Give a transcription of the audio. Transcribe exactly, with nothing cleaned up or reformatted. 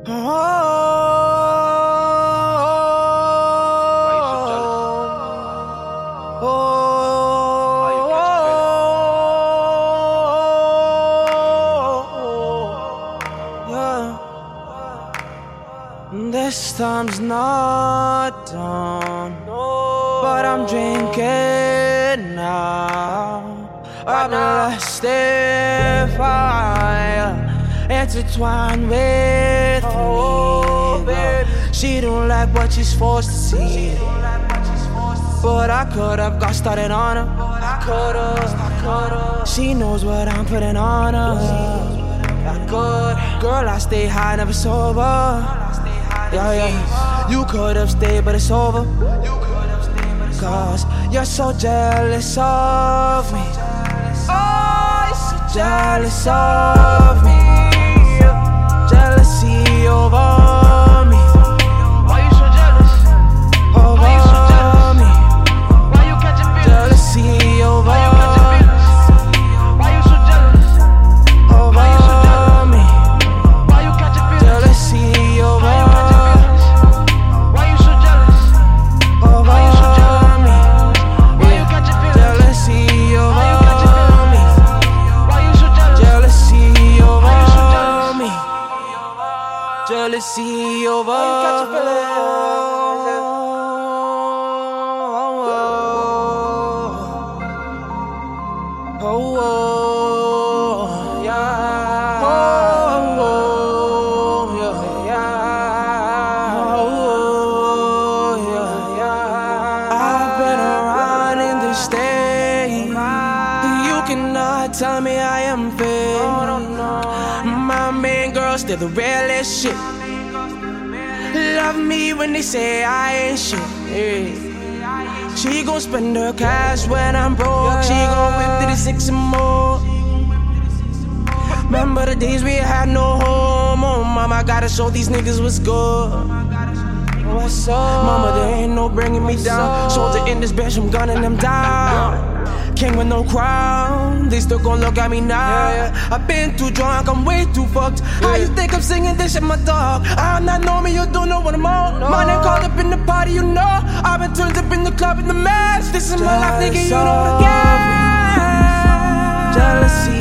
Oh, Why you so jealous? oh, Why you catch a oh, yeah. This time's not done, but I'm drinking now. I'm lost in fire, intertwined with me. She don't like what she's forced to see, but I could've got started on her. I could've, I could've. She knows what I'm putting on her. I could, girl, I stay high, never sober. Yeah, yeah. You could've stayed, but it's over. Cause you're so jealous of me. Oh, you're so jealous of me. Jealousy over me. Why you so jealous? Over Why you so jealous? me. Why you catching feelings? Jealousy over Why you catching feelings? Why you so jealous? over Why you so jealous? me. Why you catching feelings? Jealousy over Why you catching feelings? Why you so jealous? over Why you so jealous? me. Why you catching feelings? Jealousy over Why you catching feelings? me. Why you so jealous? Jealousy over Why you so jealous? me. Jealousy over Why you catching Oh, oh, oh, yeah. Oh, oh, yeah, yeah. Oh, yeah, yeah. I've been around in this state. You cannot tell me I am fake. My main girls, they're the realest shit. Love me when they say I ain't shit. Yeah. She gon' spend her cash when I'm broke. She gon' whip to the six and more. Remember the days we had no home. Oh, mama, gotta show these niggas what's good. What's up? Mama, there ain't no bringing me down. Soldier in this bitch, I'm gunning them down. King with no crown, they still gon' look at me now. I've been too drunk, I'm way too fucked. How you think I'm singing this shit, my dog? I'm not normal, you don't know what I'm on. My name called up in the party, you know. I've been turned up in the club in the mess. This is my life, nigga, you don't forget. Jealousy